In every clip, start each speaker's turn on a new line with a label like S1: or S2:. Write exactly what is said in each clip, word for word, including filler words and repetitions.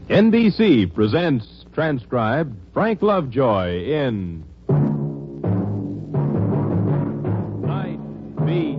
S1: N B C presents, transcribed, Frank Lovejoy in Night Beat.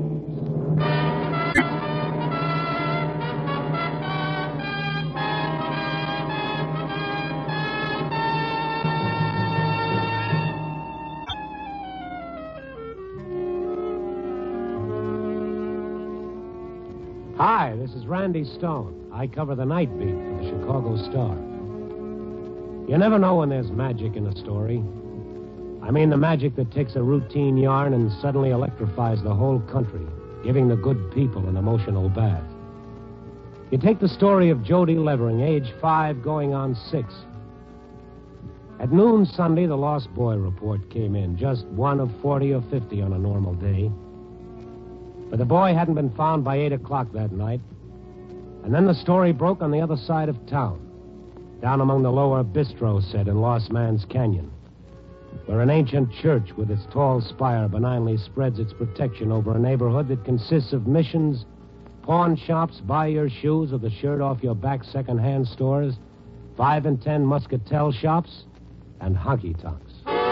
S2: Hi, this is Randy Stone. I cover the night beat for the Chicago Star. You never know when there's magic in a story. I mean the magic that takes a routine yarn and suddenly electrifies the whole country, giving the good people an emotional bath. You take the story of Jody Levering, age five, going on six. At noon Sunday, the lost boy report came in, just one of forty or fifty on a normal day. But the boy hadn't been found by eight o'clock that night. And then the story broke on the other side of town, down among the lower bistro set in Lost Man's Canyon, where an ancient church with its tall spire benignly spreads its protection over a neighborhood that consists of missions, pawn shops, buy your shoes or the shirt off your back second-hand stores, five and ten muscatel shops, and honky-tonks.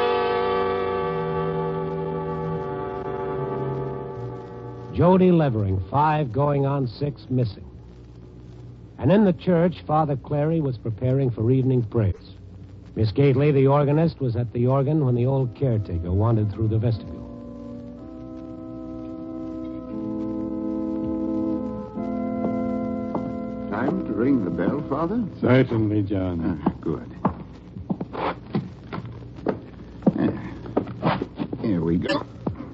S2: Jody Levering, five going on six, missing. And in the church, Father Clary was preparing for evening prayers. Miss Gately, the organist, was at the organ when the old caretaker wandered through the vestibule.
S3: Time to ring the bell, Father?
S4: Certainly, John.
S3: Ah, good. Ah, here we go.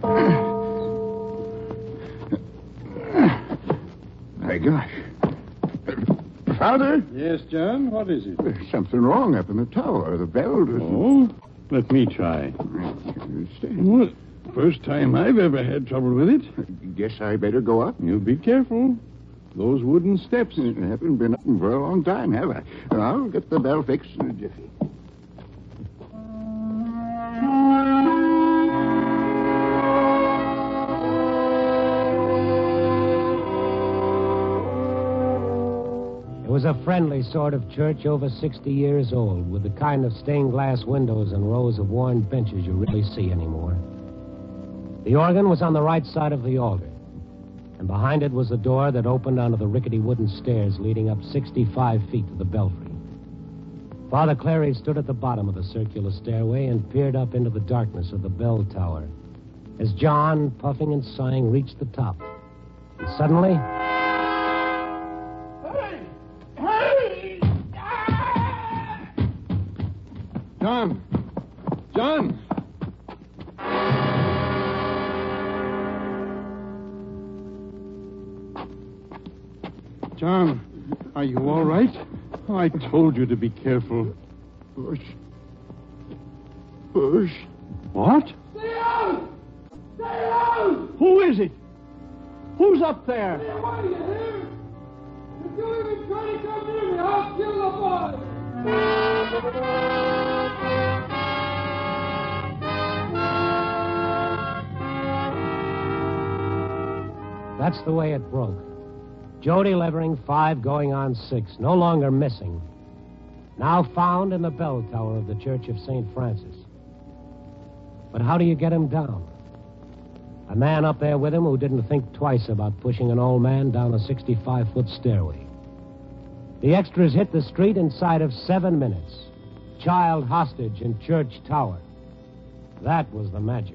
S3: My gosh. Father?
S4: Yes, John? What is it?
S3: There's something wrong up in the tower. The bell doesn't...
S4: Oh? Let me try. Well, first time I've ever had trouble with it.
S3: Guess I better go up.
S4: You be careful. Those wooden steps.
S3: I haven't been up them for a long time, have I? I'll get the bell fixed in a jiffy.
S2: It was a friendly sort of church over sixty years old, with the kind of stained glass windows and rows of worn benches you rarely see anymore. The organ was on the right side of the altar, and behind it was a door that opened onto the rickety wooden stairs leading up sixty-five feet to the belfry. Father Clary stood at the bottom of the circular stairway and peered up into the darkness of the bell tower as John, puffing and sighing, reached the top. And suddenly...
S4: John! John! John, are you all right? Oh, I told you to be careful.
S3: Push. Push.
S4: What?
S5: Stay out! Stay out!
S4: Who is it? Who's up there?
S5: Stay away, you hear? If you even try to come near me, I'll kill the boy!
S2: That's the way it broke. Jody Levering, five going on six, no longer missing. Now found in the bell tower of the Church of Saint Francis. But how do you get him down? A man up there with him who didn't think twice about pushing an old man down a sixty-five-foot stairway. The extras hit the street inside of seven minutes. Child hostage in church tower. That was the magic.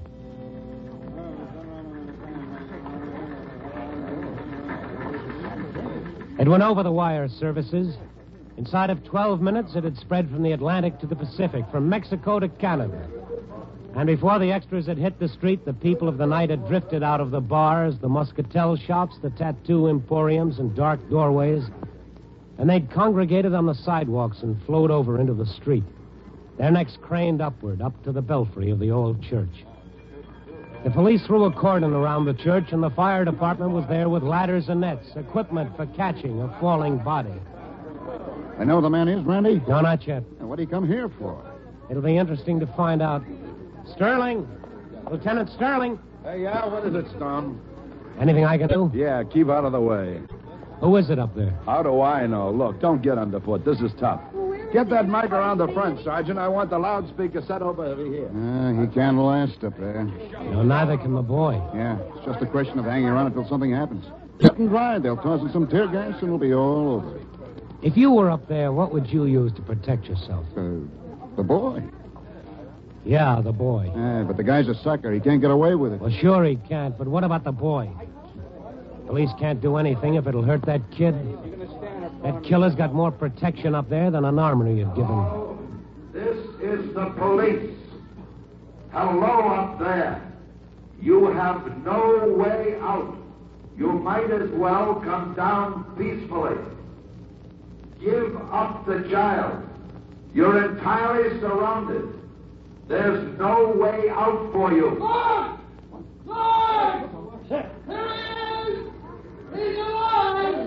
S2: It went over the wire services. Inside of twelve minutes, it had spread from the Atlantic to the Pacific, from Mexico to Canada. And before the extras had hit the street, the people of the night had drifted out of the bars, the muscatel shops, the tattoo emporiums, and dark doorways. And they'd congregated on the sidewalks and flowed over into the street, their necks craned upward, up to the belfry of the old church. The police threw a cordon around the church, and the fire department was there with ladders and nets, equipment for catching a falling body.
S3: I know who the man is, Randy?
S2: No, not yet.
S3: And what'd he come here for?
S2: It'll be interesting to find out. Sterling! Lieutenant Sterling!
S6: Hey, yeah, what is it, Stone?
S2: Anything I can do?
S6: Yeah, keep out of the way.
S2: Who is it up there?
S6: How do I know? Look, don't get underfoot. This is tough. Get that mic around the front, Sergeant. I want the loudspeaker set over here.
S3: Uh, he can't last up there.
S2: No, neither can the boy.
S3: Yeah, it's just a question of hanging around until something happens. Cut and dry. They'll toss in some tear gas and it'll be all over.
S2: If you were up there, what would you use to protect yourself?
S3: Uh, the boy.
S2: Yeah, the boy.
S3: Yeah, but the guy's a sucker. He can't get away with it.
S2: Well, sure he can't, but what about the boy? Police can't do anything if it'll hurt that kid. That killer's got more protection up there than an armory you've given.
S7: This is the police. Hello up there. You have no way out. You might as well come down peacefully. Give up the child. You're entirely surrounded. There's no way out for you.
S5: Lord! Lord! Here he is! He's alive!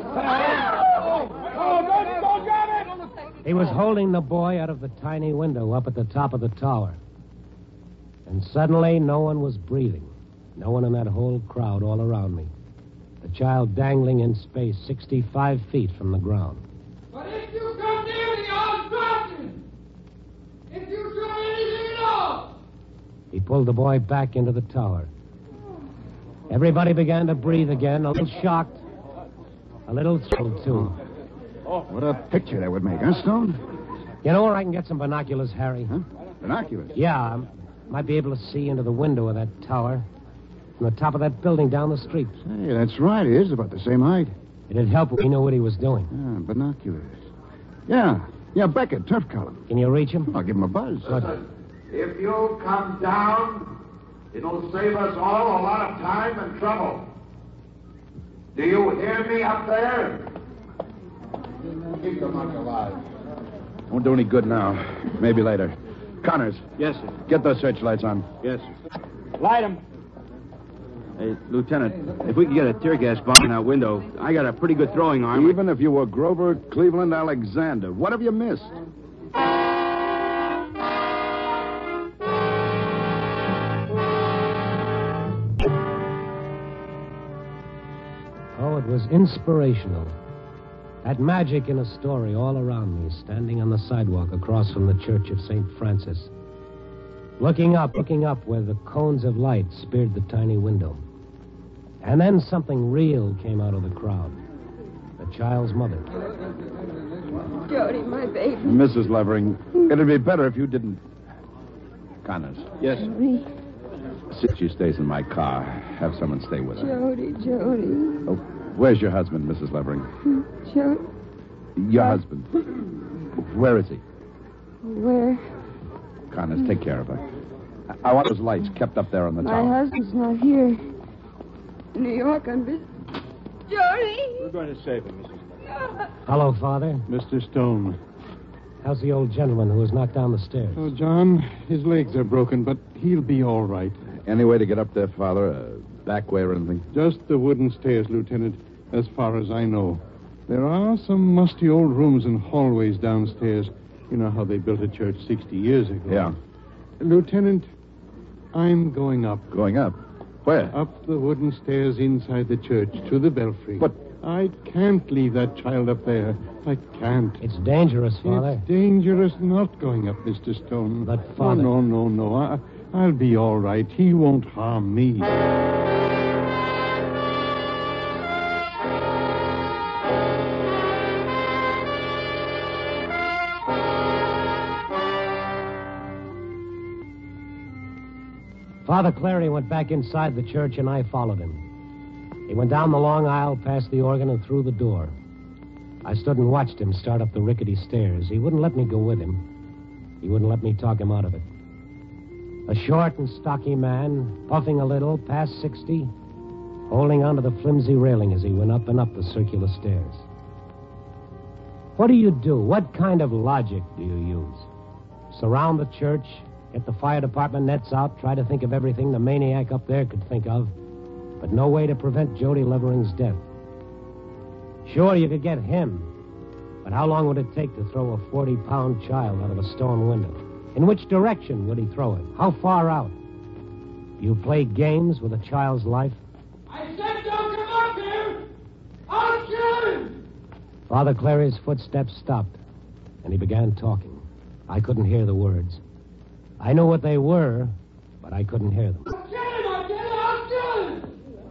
S5: Oh, don't, don't get it!
S2: He was holding the boy out of the tiny window up at the top of the tower. And suddenly, no one was breathing. No one in that whole crowd all around me. The child dangling in space sixty-five feet from the ground.
S5: But if you come near me, I'll drop you! If you try anything at all!
S2: He pulled the boy back into the tower. Everybody began to breathe again, a little shocked, a little thrilled, too.
S3: What a picture that would make, huh, Stone?
S2: You know where I can get some binoculars, Harry?
S3: Huh? Binoculars?
S2: Yeah, I might be able to see into the window of that tower from the top of that building down the street.
S3: Hey, that's right. It is about the same height.
S2: It'd help if we knew what he was doing.
S3: Yeah, binoculars. Yeah. Yeah, Beckett, turf column.
S2: Can you reach him?
S3: I'll give him a buzz.
S7: Listen, if you'll come down, it'll save us all a lot of time and trouble. Do you hear me up there? Keep the muck alive.
S6: Won't do any good now. Maybe later. Connors.
S4: Yes, sir.
S6: Get those searchlights on.
S4: Yes, sir. Light 'em. Hey, Lieutenant, if we could get a tear gas bomb in that window, I got a pretty good throwing arm.
S6: Even if you were Grover Cleveland Alexander, what have you missed?
S2: Oh, it was inspirational. That magic in a story all around me, standing on the sidewalk across from the Church of Saint Francis. Looking up, looking up where the cones of light speared the tiny window. And then something real came out of the crowd. The child's mother.
S8: Jody, my baby.
S6: Missus Levering, it'd be better if you didn't... Connors.
S4: Yes, sir.
S8: Jody,
S6: Since she stays in my car, have someone stay with her.
S8: Jody, Jody.
S6: Oh, where's your husband, Missus Levering?
S8: Jody,
S6: Your husband. Where is he?
S8: where?
S6: Connors, take care of her. I I want those lights kept up there on the
S8: My
S6: tower.
S8: husband's not here. In New York on business. Jody!
S4: We're going to save him, Missus
S2: Hello, Father.
S4: Mister Stone.
S2: How's the old gentleman who was knocked down the stairs?
S4: Oh, John, his legs are broken, but he'll be all right.
S6: Any way to get up there, Father? A back way or anything?
S4: Just the wooden stairs, Lieutenant, as far as I know. There are some musty old rooms and hallways downstairs. You know how they built a church sixty years ago.
S6: Yeah.
S4: Lieutenant, I'm going up.
S6: Going up? Where?
S4: Up the wooden stairs inside the church to the belfry.
S6: But-
S4: I can't leave that child up there. I can't.
S2: It's dangerous, Father.
S4: It's dangerous not going up, Mister Stone.
S2: But, Father-
S4: Oh, no, no, no. I, I'll be all right. He won't harm me.
S2: Father Clary went back inside the church, and I followed him. He went down the long aisle, past the organ, and through the door. I stood and watched him start up the rickety stairs. He wouldn't let me go with him. He wouldn't let me talk him out of it. A short and stocky man, puffing a little, past sixty, holding onto the flimsy railing as he went up and up the circular stairs. What do you do? What kind of logic do you use? Surround the church, get the fire department nets out, try to think of everything the maniac up there could think of, but no way to prevent Jody Levering's death. Sure, you could get him, but how long would it take to throw a forty-pound child out of a stone window? In which direction would he throw it? How far out? You play games with a child's life?
S5: I said don't come up here! I'll shoot him!
S2: Father Clary's footsteps stopped, and he began talking. I couldn't hear the words. I knew what they were, but I couldn't hear them.
S5: I'll kill him! I'll kill him! I'll kill him!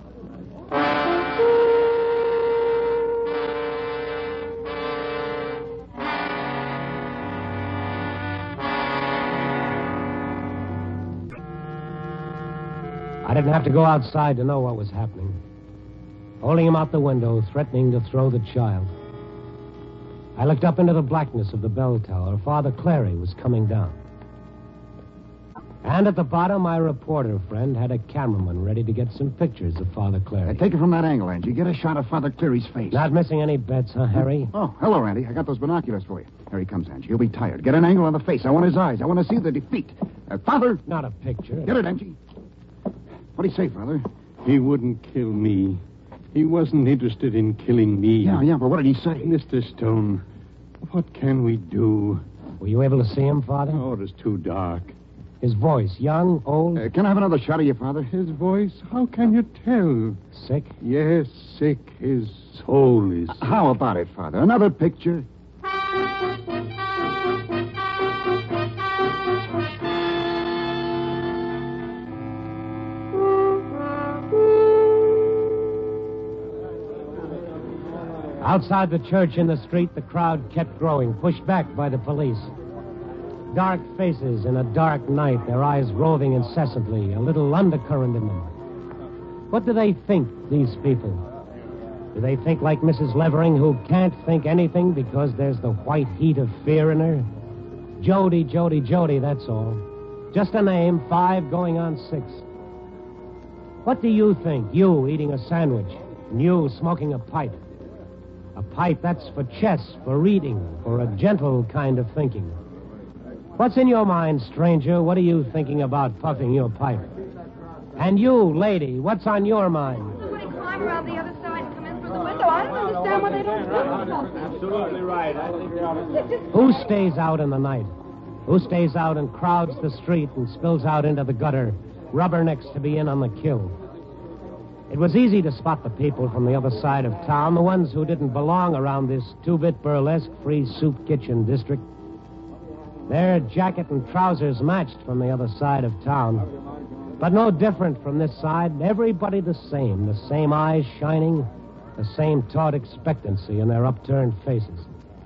S2: I didn't have to go outside to know what was happening. Holding him out the window, threatening to throw the child. I looked up into the blackness of the bell tower. Father Clary was coming down. And at the bottom, my reporter friend had a cameraman ready to get some pictures of Father Clary.
S3: Uh, take it from that angle, Angie. Get a shot of Father Clary's face.
S2: Not missing any bets, huh, Harry?
S3: Oh, hello, Randy. I got those binoculars for you. Here he comes, Angie. He'll be tired. Get an angle on the face. I want his eyes. I want to see the defeat. Uh, Father!
S2: Not a picture.
S3: Get it, Angie. What do you say, Father?
S4: He wouldn't kill me. He wasn't interested in killing me.
S3: Yeah, yeah, but what did he say?
S4: Mister Stone, what can we do?
S2: Were you able to see him, Father?
S4: Oh, it is too dark.
S2: His voice, young, old?
S3: Uh, can I have another shot of you, Father?
S4: His voice, how can you tell?
S2: Sick?
S4: Yes, sick. His soul is sick.
S3: How about it, Father? Another picture?
S2: Outside the church in the street, the crowd kept growing, pushed back by the police. Dark faces in a dark night, their eyes roving incessantly, a little undercurrent in them. What do they think, these people? Do they think like Missus Levering, who can't think anything because there's the white heat of fear in her? Jody, Jody, Jody, that's all. Just a name, five going on six. What do you think, you eating a sandwich, and you smoking a pipe? A pipe, that's for chess, for reading, for a gentle kind of thinking. What's in your mind, stranger? What are you thinking about puffing your pipe? And you, lady, what's on your mind?
S8: Somebody climb around the other side and come in through the window. I don't understand why they don't do something.
S5: Absolutely right. I think you're on
S2: Who stays out in the night? Who stays out and crowds the street and spills out into the gutter, rubbernecks to be in on the kill? It was easy to spot the people from the other side of town, the ones who didn't belong around this two-bit burlesque free soup kitchen district. Their jacket and trousers matched from the other side of town. But no different from this side. Everybody the same. The same eyes shining. The same taut expectancy in their upturned faces.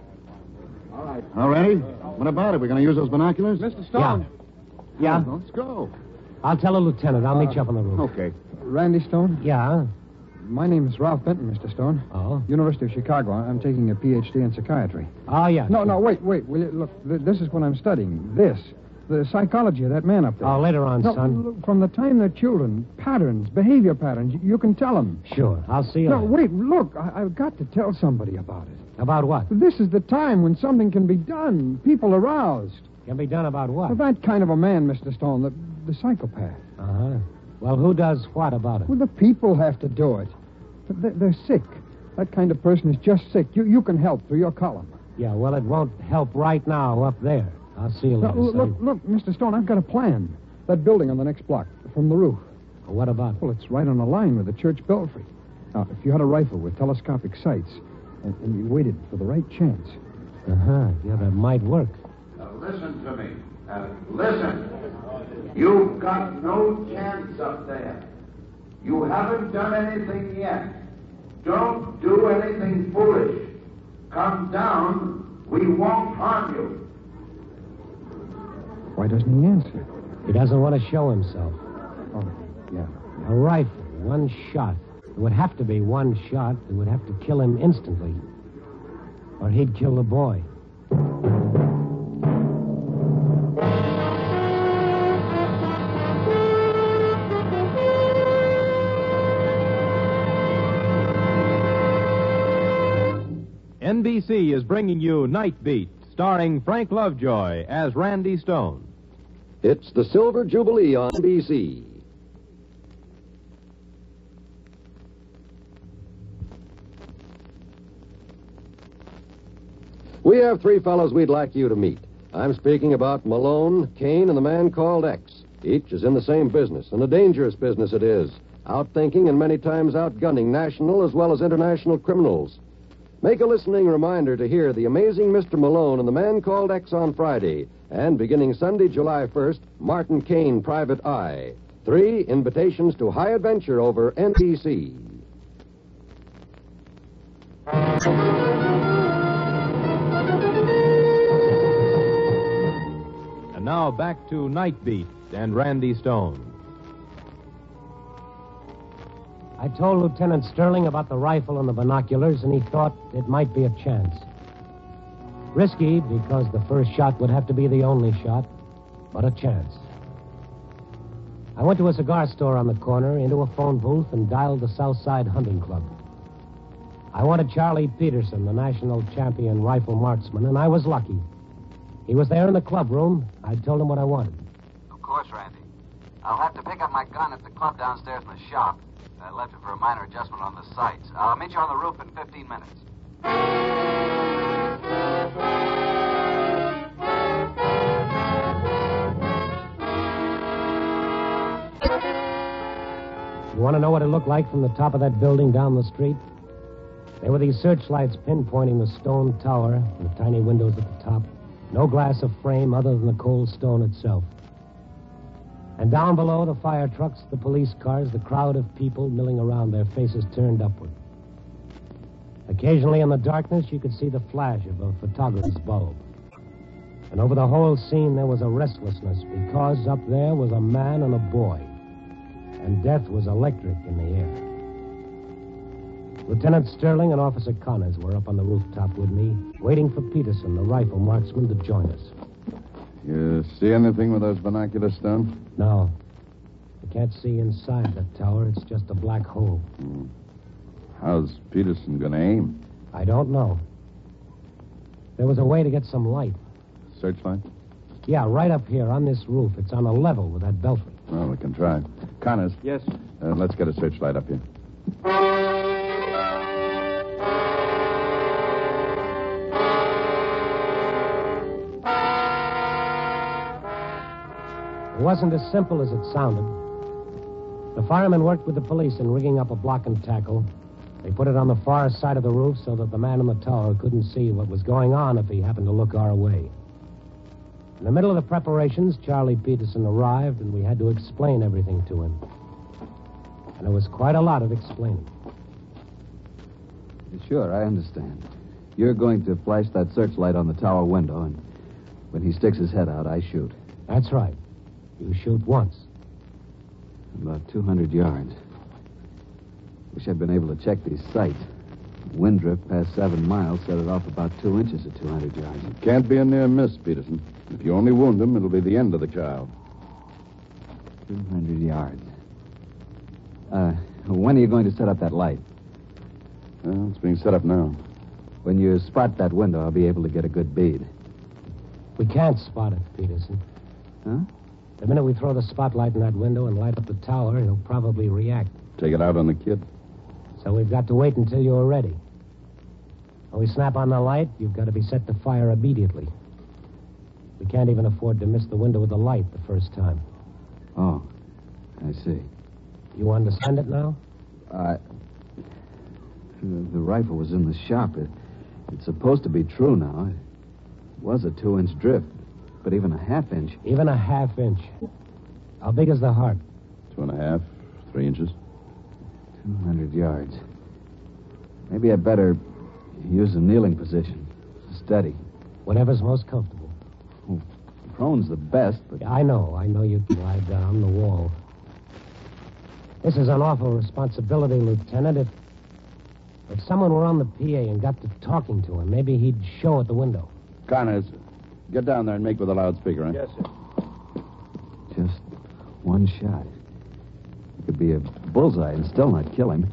S3: All right. All ready? What about it? We're going to use those binoculars?
S4: Mister Stone.
S2: Yeah?
S3: Well, let's go.
S2: I'll tell the lieutenant. I'll meet you up on the roof.
S3: Okay.
S9: Randy Stone?
S2: Yeah?
S9: My name is Ralph Benton, Mister Stone.
S2: Oh?
S9: University of Chicago. I'm taking a P H D in psychiatry.
S2: Oh, yeah.
S9: No, no, wait, wait. Will you, look, th- this is what I'm studying. This. The psychology of that man up there.
S2: Oh, later on,
S9: no,
S2: son.
S9: Look, from the time they're children, patterns, behavior patterns, you, you can tell them.
S2: Sure. I'll see you
S9: No,
S2: later.
S9: wait, look. I, I've got to tell somebody about it.
S2: About what?
S9: This is the time when something can be done. People aroused.
S2: Can be done about what?
S9: Well, that kind of a man, Mister Stone, the, the psychopath.
S2: Uh-huh. Well, who does what about it?
S9: Well, the people have to do it. They're, they're sick. That kind of person is just sick. You, you can help through your column.
S2: Yeah, well, it won't help right now up there. I'll see you
S9: Now,
S2: later,
S9: look,
S2: son.
S9: look, Mister Stone, I've got a plan. That building on the next block, from the roof.
S2: Well, what about it?
S9: Well, it's right on the line with the church belfry. Now, if you had a rifle with telescopic sights, and, and you waited for the right chance.
S2: Uh-huh. Yeah, that might work.
S7: Now listen to me. Now listen. You've got no chance up there. You haven't done anything yet. Don't do anything foolish. Come down. We won't harm you.
S9: Why doesn't he answer?
S2: He doesn't want to show himself.
S9: Oh, yeah.
S2: A rifle, one shot. It would have to be one shot. It would have to kill him instantly. Or he'd kill the boy.
S1: N B C is bringing you Night Beat, starring Frank Lovejoy as Randy Stone.
S10: It's the Silver Jubilee on N B C. We have three fellows we'd like you to meet. I'm speaking about Malone, Kane, and the man called X. Each is in the same business, and a dangerous business it is. Outthinking and many times outgunning national as well as international criminals. Make a listening reminder to hear The Amazing Mister Malone and the Man Called X on Friday. And beginning Sunday, July first, Martin Kane, Private Eye. Three invitations to high adventure over N B C.
S1: And now back to Night Beat and Randy Stone.
S2: I told Lieutenant Sterling about the rifle and the binoculars, and he thought it might be a chance. Risky, because the first shot would have to be the only shot, but a chance. I went to a cigar store on the corner, into a phone booth, and dialed the Southside Hunting Club. I wanted Charlie Peterson, the national champion rifle marksman, and I was lucky. He was there in the club room. I told him what I wanted.
S11: Of course, Randy. I'll have to pick up my gun at the club downstairs in the shop. I left it for a minor adjustment on the sights. I'll meet you on the roof in fifteen minutes.
S2: You want to know what it looked like from the top of that building down the street? There were these searchlights pinpointing the stone tower and the tiny windows at the top. No glass of frame other than the cold stone itself. And down below, the fire trucks, the police cars, the crowd of people milling around, their faces turned upward. Occasionally in the darkness, you could see the flash of a photographer's bulb. And over the whole scene, there was a restlessness, because up there was a man and a boy. And death was electric in the air. Lieutenant Sterling and Officer Connors were up on the rooftop with me, waiting for Peterson, the rifle marksman, to join us.
S6: You see anything with those binoculars, Stone?
S2: No. I can't see inside the tower. It's just a black hole.
S6: Hmm. How's Peterson going to aim?
S2: I don't know. There was a way to get some light.
S6: Searchlight?
S2: Yeah, right up here on this roof. It's on a level with that belfry.
S6: Well, we can try. Connors.
S9: Yes?
S6: Uh, let's get a searchlight up here.
S2: It wasn't as simple as it sounded. The firemen worked with the police in rigging up a block and tackle. They put it on the far side of the roof so that the man in the tower couldn't see what was going on if he happened to look our way. In the middle of the preparations, Charlie Peterson arrived, and we had to explain everything to him. And it was quite a lot of explaining.
S12: Sure, I understand. You're going to flash that searchlight on the tower window, and when he sticks his head out, I shoot.
S2: That's right. You shoot once.
S12: About two hundred yards. Wish I'd been able to check these sights. Wind drift past seven miles set it off about two inches at two hundred yards.
S6: It can't be a near miss, Peterson. If you only wound him, it'll be the end of the child.
S12: two hundred yards. Uh, when are you going to set up that light?
S6: Well, it's being set up now.
S12: When you spot that window, I'll be able to get a good bead.
S2: We can't spot it, Peterson.
S12: Huh?
S2: The minute we throw the spotlight in that window and light up the tower, he'll probably react.
S6: Take it out on the kid.
S2: So we've got to wait until you're ready. When we snap on the light, you've got to be set to fire immediately. We can't even afford to miss the window with the light the first time.
S12: Oh, I see.
S2: You understand it now?
S12: Uh, the, the rifle was in the shop. It, it's supposed to be true now. It was a two-inch drift, but even a half inch.
S2: Even a half inch. How big is the heart?
S6: Two and a half, three inches.
S12: two hundred yards. Maybe I'd better use a kneeling position. Steady.
S2: Whatever's most comfortable.
S12: Well, prone's the best, but...
S2: Yeah, I know. I know you can lie down the wall. This is an awful responsibility, Lieutenant. If, if someone were on the P A and got to talking to him, maybe he'd show at the window.
S6: Connors, get down there and make with a loudspeaker, huh?
S9: Yes, sir.
S12: Just one shot. It could be a bullseye and still not kill him.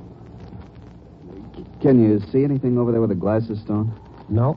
S12: Can you see anything over there with the glasses, Stone?
S2: No.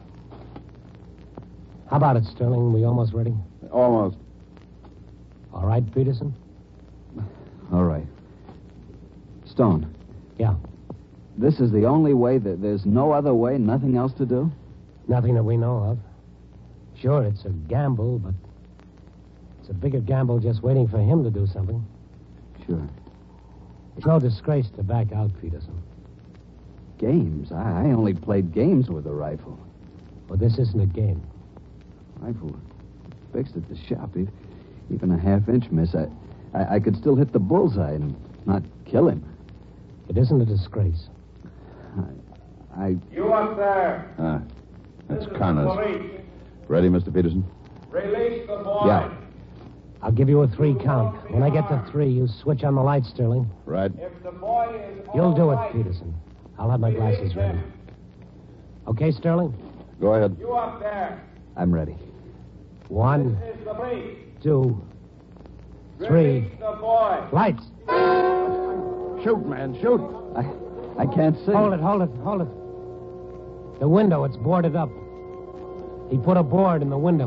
S2: How about it, Sterling? We almost ready?
S6: Almost.
S2: All right, Peterson?
S12: All right. Stone.
S2: Yeah.
S12: This is the only way that there's no other way, nothing else to do?
S2: Nothing that we know of. Sure, it's a gamble, but it's a bigger gamble just waiting for him to do something.
S12: Sure.
S2: It's no disgrace to back out, Peterson.
S12: Games? I, I only played games with a rifle.
S2: Well, this isn't a game.
S12: Rifle fixed at the shop. E- Even a half-inch miss. I, I, I could still hit the bullseye and not kill him.
S2: It isn't a disgrace.
S12: I... I...
S7: You up there?
S6: Ah, that's
S7: This is
S6: Connors.
S7: the police.
S6: Ready, Mister Peterson?
S7: Release the boy.
S12: Yeah.
S2: I'll give you a three count. When I get to three, you switch on the light, Sterling.
S6: Right.
S7: If the boy is
S2: You'll do
S7: all
S2: it,
S7: right,
S2: Peterson. I'll have my glasses ready. Okay, Sterling?
S6: Go ahead.
S7: You up there?
S12: I'm ready.
S2: One,
S7: This is the police.
S2: two, three.
S7: Release the boy.
S2: Lights!
S3: Shoot, man, shoot.
S12: I, I can't see.
S2: Hold it, hold it, hold it. The window, it's boarded up. He put a board in the window.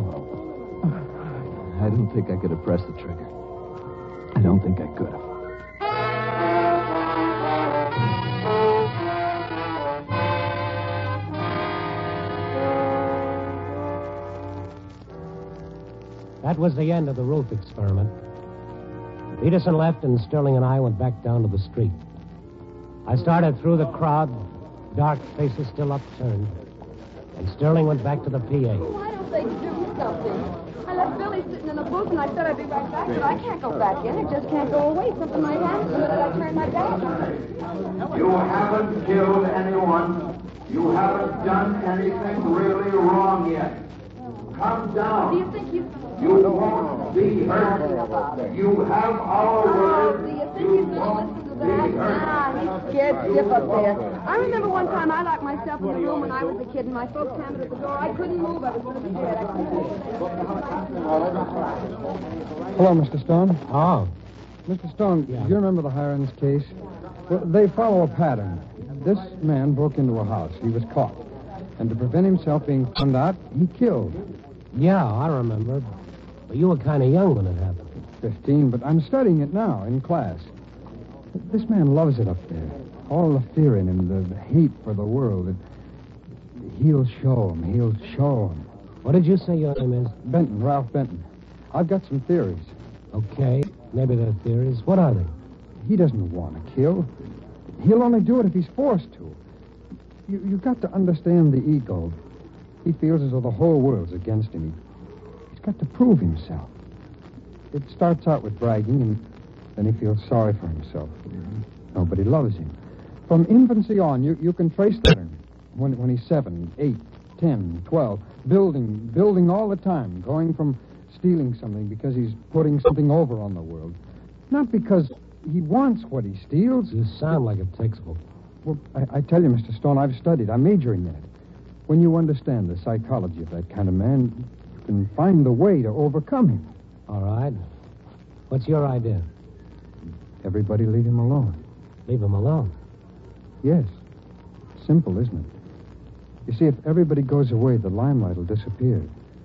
S12: I don't think I could have pressed the trigger. I don't think I could have.
S2: That was the end of the roof experiment. Peterson left, and Sterling and I went back down to the street. I started through the crowd, dark faces still upturned, and Sterling went back to the P A.
S8: Why don't they do something? I left Billy sitting in the booth, and I said I'd be right back, but I can't go back in. It just can't go away. Something might happen the minute I turn my back on it.
S7: You haven't killed anyone. You haven't done anything really wrong yet. Come down.
S8: Do you think you...
S7: You won't be hurt. You have our
S8: Oh,
S7: word.
S8: do you think he's going to listen to that?
S7: Be hurt.
S8: Ah, he's scared stiff up there. I remember one time I locked myself in the room when I was a kid, and my folks hammered at the door. I couldn't move. I was so scared. I couldn't.
S9: Hello, Mister Stone.
S2: Oh.
S9: Mister Stone,
S2: Yeah.
S9: do you remember the Hirons case? Well, they follow a pattern. This man broke into a house. He was caught. And to prevent himself being found out, he killed.
S2: Yeah, I remember. But you were kind of young when it happened.
S9: Fifteen, but I'm studying it now in class. This man loves it up there. All the fear in him, the hate for the world. It, he'll show him. He'll show him.
S2: What did you say your name is?
S9: Benton, Ralph Benton. I've got some theories.
S2: Okay, maybe they're theories. What are they?
S9: He doesn't want to kill. He'll only do it if he's forced to. You, you've got to understand the ego. He feels as though the whole world's against him. He, he's got to prove himself. It starts out with bragging, and then he feels sorry for himself. Nobody loves him. From infancy on, you, you can trace that when, when he's seven, eight, ten, twelve, building, building all the time, going from stealing something because he's putting something over on the world. Not because he wants what he steals.
S2: You sound like a textbook.
S9: Well, I, I tell you, Mister Stone, I've studied. I'm majoring in it. When you understand the psychology of that kind of man, you can find the way to overcome him.
S2: All right. What's your idea?
S9: Everybody leave him alone.
S2: Leave him alone.
S9: Yes. Simple, isn't it? You see, if everybody goes away, the limelight will disappear.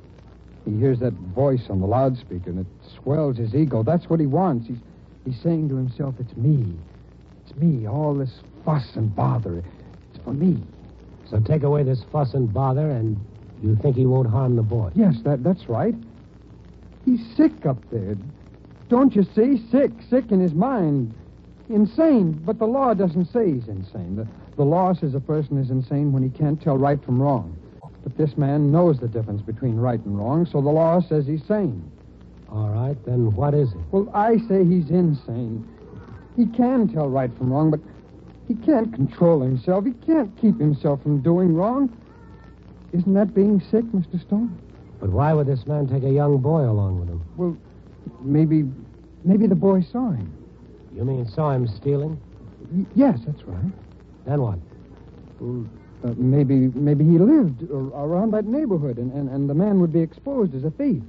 S9: He hears that voice on the loudspeaker, and it swells his ego. That's what he wants. He's, he's saying to himself, it's me. It's me. All this fuss and bother. It's for me.
S2: So take away this fuss and bother, and you think he won't harm the boy?
S9: Yes, that, that's right. He's sick up there. Don't you see? Sick. Sick in his mind. Insane. But the law doesn't say he's insane. The, the law says a person is insane when he can't tell right from wrong. But this man knows the difference between right and wrong, so the law says he's sane.
S2: All right, then what is he?
S9: Well, I say he's insane. He can tell right from wrong, but he can't control himself. He can't keep himself from doing wrong. Isn't that being sick, Mister Stone?
S2: But why would this man take a young boy along with him?
S9: Well, maybe, maybe the boy saw him.
S2: You mean saw him stealing?
S9: Y- yes, that's right.
S2: Then what?
S9: Well, uh, maybe, maybe he lived ar- around that neighborhood, and, and, and the man would be exposed as a thief.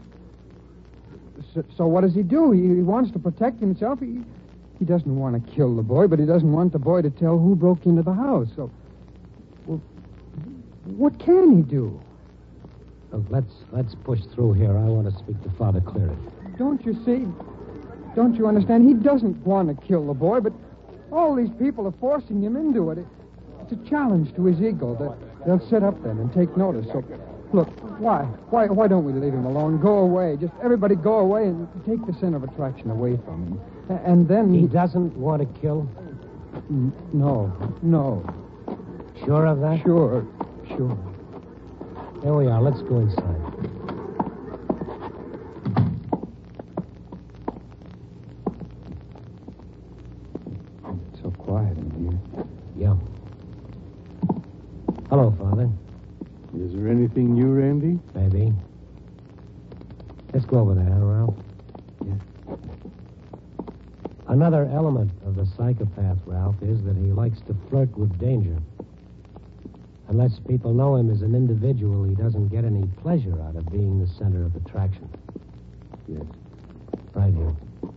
S9: So, so what does he do? He, he wants to protect himself. He, he doesn't want to kill the boy, but he doesn't want the boy to tell who broke into the house. So, well, what can he do?
S2: Look, let's let's push through here. I want to speak to Father Cleary.
S9: Don't you see? Don't you understand? He doesn't want to kill the boy, but all these people are forcing him into it. it it's a challenge to his ego. That they'll sit up then and take notice. So, look, why, why, why don't we leave him alone? Go away. Just everybody go away and take the center of attraction away from him. And then
S2: he doesn't want to kill.
S9: No, no.
S2: Sure of that?
S9: Sure, sure.
S2: There we are. Let's go inside.
S9: It's so quiet in here.
S2: Yeah. Hello, Father.
S4: Is there anything new, Randy?
S2: Maybe. Let's go over there, huh, Ralph?
S9: Yeah.
S2: Another element of the psychopath, Ralph, is that he likes to flirt with danger. Unless people know him as an individual, he doesn't get any pleasure out of being the center of attraction.
S9: Yes.
S2: Right here.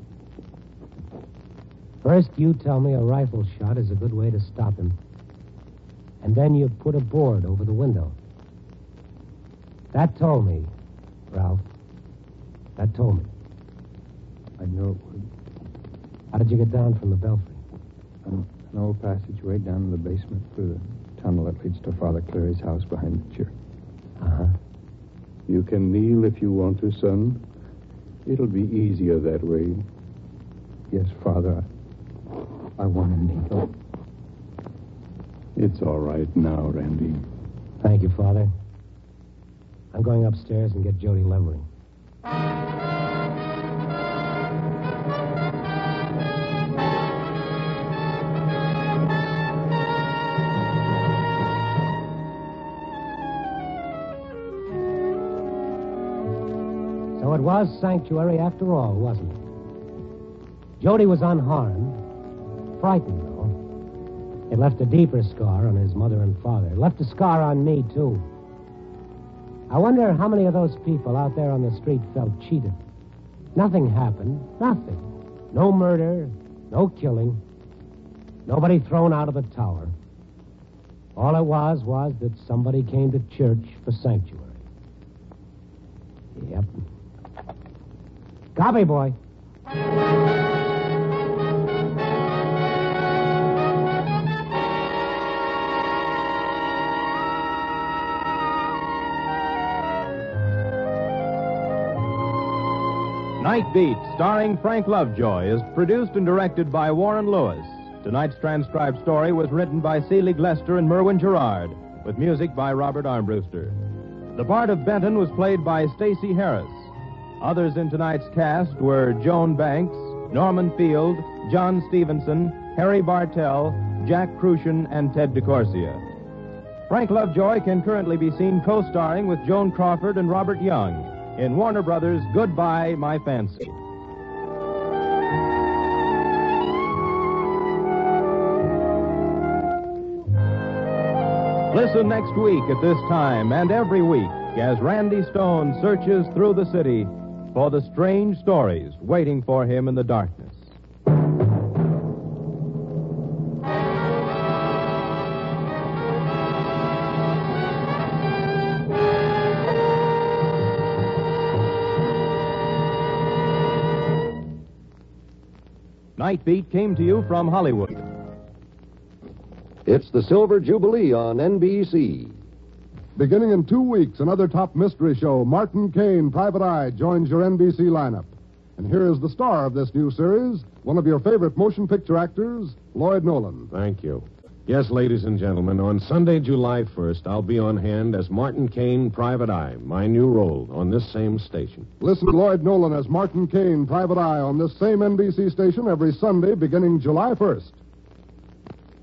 S2: First, you tell me a rifle shot is a good way to stop him. And then you put a board over the window. That told me, Ralph. That told me.
S9: I knew it would.
S2: How did you get down from the belfry?
S9: An, an old passageway down in the basement through the tunnel that leads to Father Cleary's house behind the church.
S2: Uh-huh.
S4: You can kneel if you want to, son. It'll be easier that way.
S9: Yes, Father. I, I want to kneel.
S4: It's all right now, Randy.
S2: Thank you, Father. I'm going upstairs and get Jody Levering. So it was sanctuary after all, wasn't it? Jody was unharmed, frightened, though. It left a deeper scar on his mother and father. It left a scar on me, too. I wonder how many of those people out there on the street felt cheated. Nothing happened. Nothing. No murder. No killing. Nobody thrown out of the tower. All it was was that somebody came to church for sanctuary. Yep. Copy, boy.
S1: Night Beat, starring Frank Lovejoy, is produced and directed by Warren Lewis. Tonight's transcribed story was written by Selig Lester and Merwin Gerard, with music by Robert Armbruster. The part of Benton was played by Stacey Harris. Others in tonight's cast were Joan Banks, Norman Field, John Stevenson, Harry Bartell, Jack Crucian, and Ted DeCorsia. Frank Lovejoy can currently be seen co-starring with Joan Crawford and Robert Young in Warner Brothers' Goodbye, My Fancy. Listen next week at this time and every week as Randy Stone searches through the city for the strange stories waiting for him in the darkness. Night Beat came to you from Hollywood.
S10: It's the Silver Jubilee on N B C.
S13: Beginning in two weeks, another top mystery show, Martin Caine, Private Eye, joins your N B C lineup. And here is the star of this new series, one of your favorite motion picture actors, Lloyd Nolan.
S14: Thank you. Yes, ladies and gentlemen, on Sunday, July first, I'll be on hand as Martin Caine, Private Eye, my new role on this same station.
S13: Listen to Lloyd Nolan as Martin Caine, Private Eye, on this same N B C station every Sunday beginning July first.